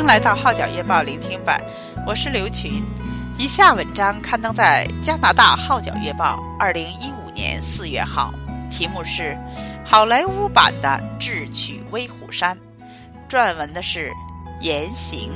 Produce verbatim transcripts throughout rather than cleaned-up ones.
来到号角月报聆听版，我是刘群。以下文章刊登在加拿大号角月报二零一五年四月号，题目是好莱坞版的智取威虎山，撰文的是言行。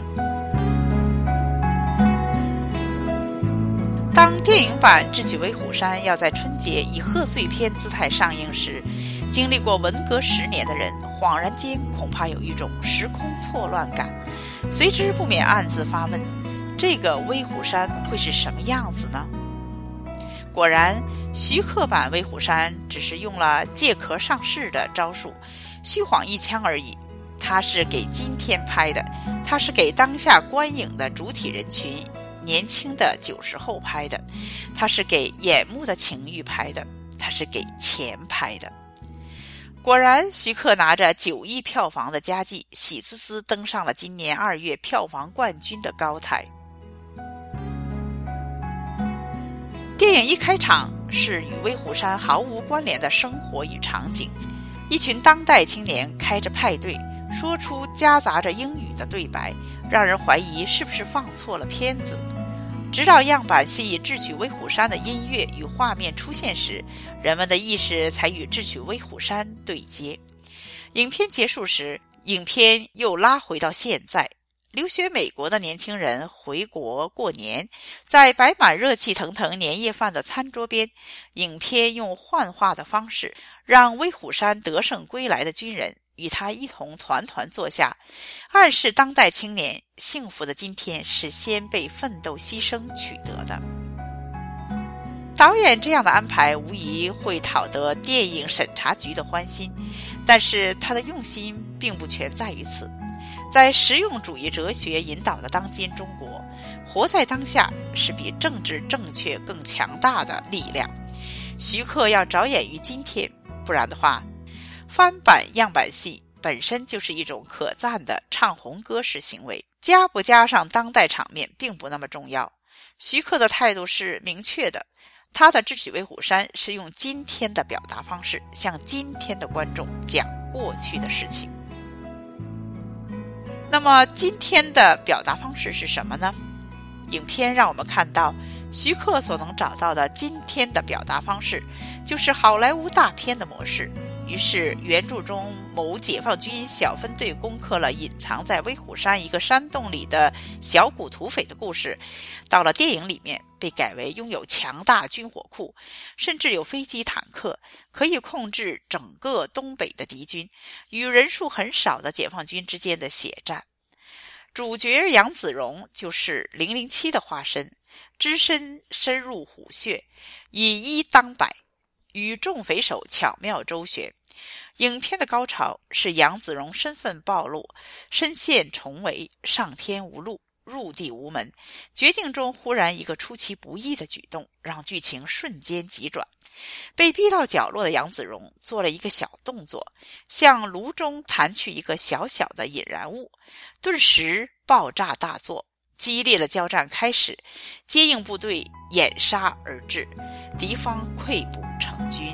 当电影版智取威虎山要在春节以贺岁片姿态上映时，经历过文革十年的人恍然间恐怕有一种时空错乱感，随之不免暗自发问，这个威虎山会是什么样子呢？果然，徐克版威虎山只是用了借壳上市的招数，虚晃一枪而已。它是给今天拍的，它是给当下观影的主体人群年轻的九十后拍的，它是给眼目的情欲拍的，它是给钱拍的。果然，徐克拿着九亿票房的佳绩，喜滋滋登上了今年二月票房冠军的高台。电影一开场是与威虎山毫无关联的生活与场景，一群当代青年开着派对，说出夹杂着英语的对白，让人怀疑是不是放错了片子。直到样板戏智取威虎山的音乐与画面出现时，人们的意识才与智取威虎山对接。影片结束时，影片又拉回到现在，留学美国的年轻人回国过年，在摆满热气腾腾年夜饭的餐桌边，影片用幻化的方式让威虎山得胜归来的军人与他一同团团坐下，暗示当代青年幸福的今天是先被奋斗牺牲取得的。导演这样的安排无疑会讨得电影审查局的欢心，但是他的用心并不全在于此。在实用主义哲学引导的当今中国，活在当下是比政治正确更强大的力量。徐克要着眼于今天，不然的话，翻版样板戏本身就是一种可赞的唱红歌式行为，加不加上当代场面并不那么重要。徐克的态度是明确的，他的智取威虎山是用今天的表达方式向今天的观众讲过去的事情。那么今天的表达方式是什么呢？影片让我们看到徐克所能找到的今天的表达方式就是好莱坞大片的模式。于是原著中某解放军小分队攻克了隐藏在威虎山一个山洞里的小股土匪的故事，到了电影里面被改为拥有强大军火库，甚至有飞机坦克，可以控制整个东北的敌军，与人数很少的解放军之间的血战。主角杨子荣就是零零七的化身，只身深入虎穴，以一当百，与众匪首巧妙周旋。影片的高潮是杨子荣身份暴露，身陷重围，上天无路，入地无门，绝境中忽然一个出其不意的举动，让剧情瞬间急转。被逼到角落的杨子荣做了一个小动作，向炉中弹去一个小小的引燃物，顿时爆炸大作，激烈的交战开始，接应部队掩杀而至，敌方溃不成军。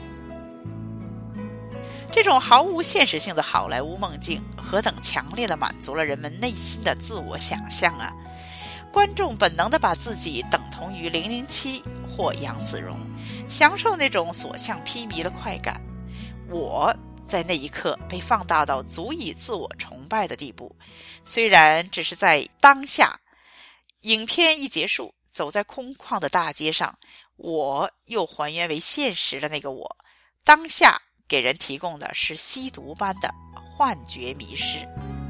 这种毫无现实性的好莱坞梦境，何等强烈地满足了人们内心的自我想象啊！观众本能地把自己等同于零零七或杨子荣，享受那种所向披靡的快感。我在那一刻被放大到足以自我崇拜的地步，虽然只是在当下。影片一结束，走在空旷的大街上，我又还原为现实的那个我，当下给人提供的是吸毒般的幻觉迷失。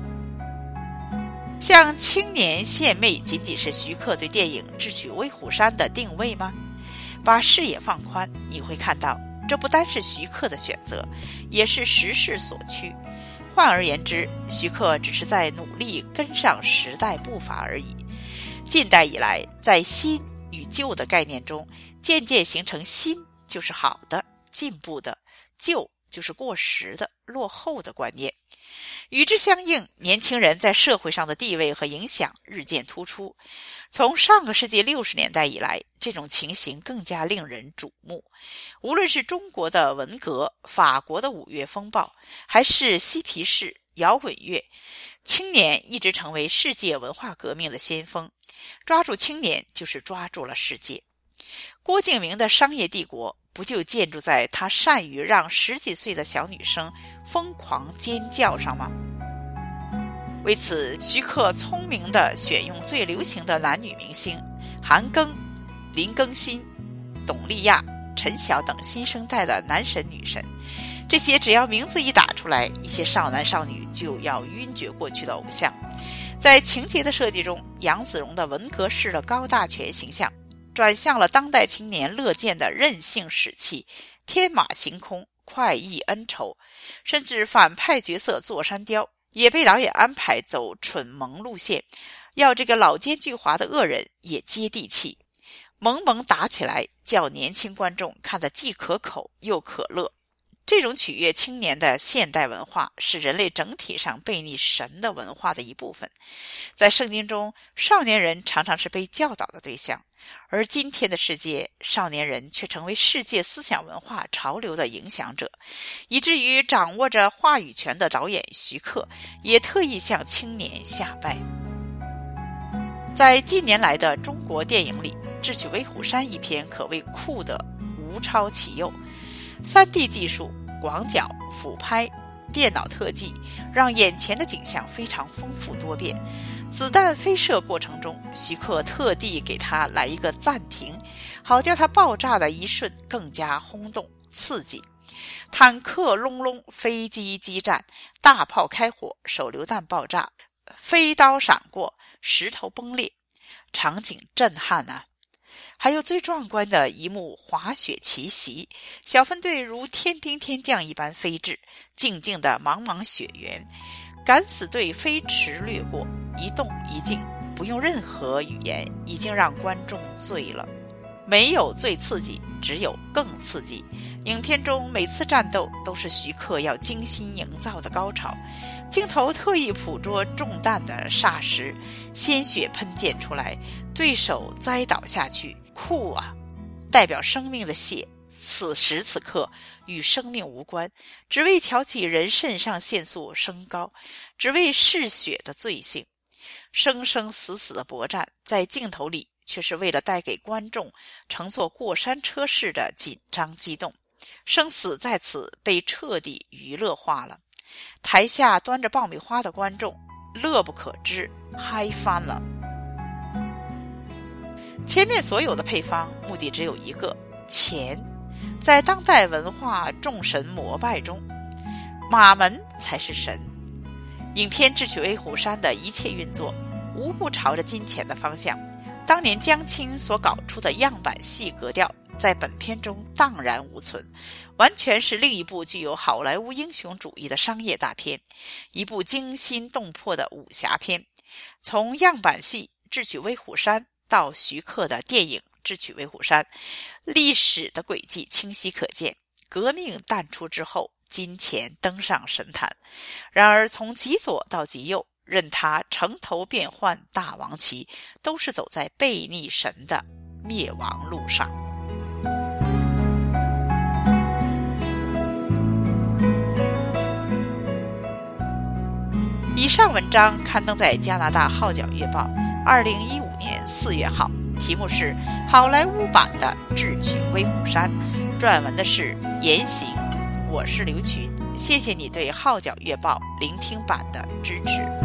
像青年献媚仅仅是徐克对电影智取威虎山的定位吗？把视野放宽，你会看到这不单是徐克的选择，也是时势所趋。换而言之，徐克只是在努力跟上时代步伐而已。近代以来，在新与旧的概念中，渐渐形成新就是好的、进步的，旧就是过时的、落后的观念。与之相应，年轻人在社会上的地位和影响日渐突出。从上个世纪六十年代以来，这种情形更加令人瞩目。无论是中国的文革、法国的五月风暴，还是嬉皮士、 摇滚乐，青年一直成为世界文化革命的先锋，抓住青年就是抓住了世界。郭敬明的商业帝国不就建筑在他善于让十几岁的小女生疯狂尖叫上吗？为此，徐克聪明地选用最流行的男女明星韩庚、林更新、董丽娅、陈晓等新生代的男神女神，这些只要名字一打出来，一些少男少女就要晕厥过去的偶像。在情节的设计中，杨子荣的文革式的高大全形象转向了当代青年乐见的任性使气、天马行空、快意恩仇，甚至反派角色座山雕也被导演安排走蠢萌路线，要这个老奸巨猾的恶人也接地气，萌萌打起来，叫年轻观众看得既可口又可乐。这种取悦青年的现代文化是人类整体上背逆神的文化的一部分。在圣经中，少年人常常是被教导的对象，而今天的世界，少年人却成为世界思想文化潮流的影响者，以至于掌握着话语权的导演徐克也特意向青年下拜。在近年来的中国电影里，《智取威虎山》一篇可谓酷得无超其右， 三 D 技术、广角、俯拍、电脑特技让眼前的景象非常丰富多变。子弹飞射过程中，徐克特地给他来一个暂停，好叫它爆炸的一瞬更加轰动刺激。坦克隆隆，飞机激战，大炮开火，手榴弹爆炸，飞刀闪过，石头崩裂，场景震撼啊！还有最壮观的一幕滑雪奇袭，小分队如天兵天将一般飞至，静静的茫茫雪原，敢死队飞驰掠过，一动一静，不用任何语言，已经让观众醉了。没有最刺激，只有更刺激。影片中每次战斗都是徐克要精心营造的高潮，镜头特意捕捉中弹的霎时，鲜血喷溅出来，对手栽倒下去，酷啊！代表生命的血，此时此刻与生命无关，只为挑起人肾上腺素升高，只为嗜血的罪性。生生死死的搏战，在镜头里却是为了带给观众乘坐过山车式的紧张激动，生死在此被彻底娱乐化了。台下端着爆米花的观众乐不可支，嗨翻了。前面所有的配方目的只有一个，钱。在当代文化众神膜拜中，马门才是神。影片《智取威虎山》的一切运作无不朝着金钱的方向。当年江青所搞出的样板戏格调在本片中荡然无存，完全是另一部具有好莱坞英雄主义的商业大片，一部惊心动魄的武侠片。从样板戏《智取威虎山》到徐克的电影《智取威虎山》，历史的轨迹清晰可见。革命淡出之后，金钱登上神坛，然而从极左到极右，任他城头变换大王旗，都是走在背逆神的灭亡路上。以上文章刊登在加拿大《号角月报》二零一五年四月号，题目是好莱坞版的《智取威虎山》，撰文的是言行。我是刘群，谢谢你对《号角月报》聆听版的支持。